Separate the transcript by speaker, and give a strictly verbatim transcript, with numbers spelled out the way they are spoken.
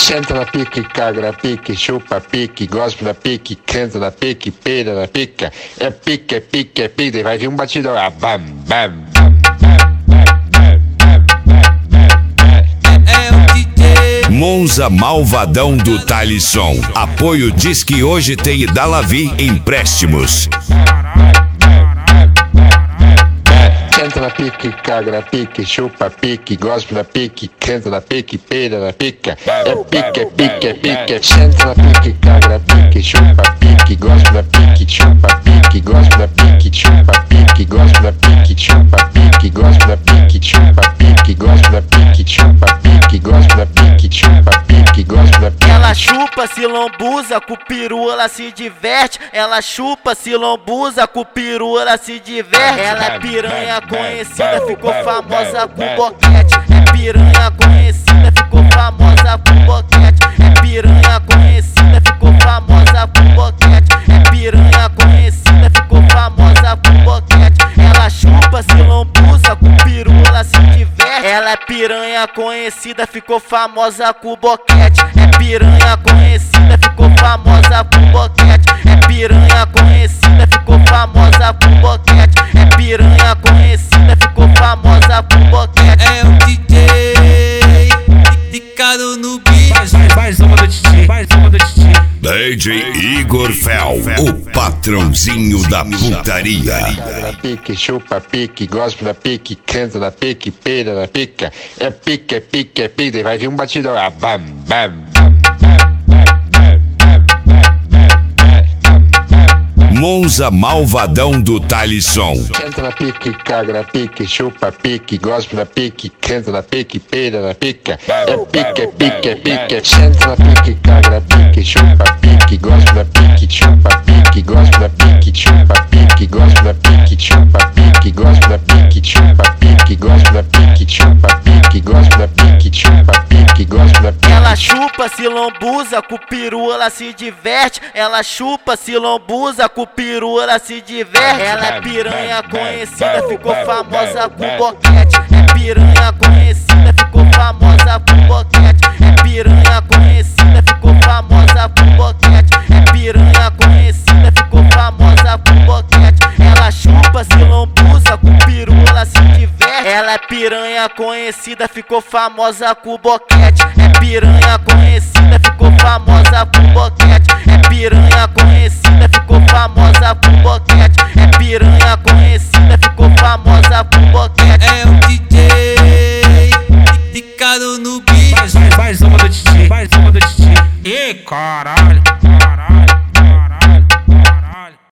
Speaker 1: Senta na pique, caga na pique, chupa pique, gospe na pique, canta na pique, peida na pica. É pique, é pique, é pique, vai vir um batidão. Ah, bam, bam, bam.
Speaker 2: Monza Malvadão do Talisson. Apoio diz que hoje tem Idalavi Empréstimos.
Speaker 1: Senta na pique, caga na pique, chupa pique, gospe na pique, canta na pique, peida na pica. É pique, é pique, é pique. Senta na pique, caga na pique, chupa pique, gospe na pique, chupa pique, gospe na pique, chupa pique, gospe na pique, chupa pique, gospe na pique, chupa pique, gospe na pique, chupa pique, gospe na pique, chupa pique, gospe na pique.
Speaker 3: Ela chupa, se lambuza, com o peru ela se diverte. Ela chupa, se lambuza, com o peru ela se diverte. Ela é piranha conhecida, ficou famosa com boquete. É piranha conhecida, ficou famosa com boquete. É piranha conhecida, ficou famosa com boquete. É piranha conhecida, ficou famosa com boquete. Ela chupa, se lambuza, com o peru ela se diverte. Ela é piranha conhecida, ficou famosa com boquete. É piranha conhecida, ficou famosa com boquete. É piranha conhecida, ficou famosa com boquete. É piranha conhecida, ficou famosa com boquete.
Speaker 4: É o D J Ricardo no beat.
Speaker 5: Mais, mais, mais uma do Titi, mais uma do Titi.
Speaker 2: D J Igor Fel, o patrãozinho da putaria.
Speaker 1: Caga na pique, chupa pique, gospe na pique, canta na pique, peida na pica. É pique, é pique, é pique, vai vir um batidão. Ah, bam, bam, bam.
Speaker 2: Monza Malvadão do Talisson.
Speaker 1: Senta na pique, caga na pique, chupa pique, gospe na pique, canta na pique, peida na pica. É pique, é pique, é pique. Senta na pique, caga na pique, chupa pique, gospe na pique, chupa pique, gospe na pique, chupa pique, gospe na pique, chupa pique, gospe na pique, chupa pique, gospe na pique, chupa pique, gospe na pique, chupa pique, gospe na pique.
Speaker 3: Ela chupa, se lambuza, com o peru ela se diverte. Ela chupa, se lambuza, com o peru ela se diverte. Ela é piranha conhecida, ficou famosa com boquete. É piranha conhecida, ficou famosa com boquete. É piranha conhecida, ficou famosa com boquete. É piranha conhecida, ficou famosa com boquete. Ela chupa, se lambuza, com o peru ela se diverte. Ela é piranha conhecida, ficou famosa com boquete. É piranha conhecida, ficou famosa com boquete. É piranha conhecida, ficou famosa com boquete. É piranha conhecida, ficou famosa com boquete.
Speaker 4: É o D J Ricardo no beat.
Speaker 5: Mais, mais, mais uma do Titi, mais uma do Titi. Ih, caralho.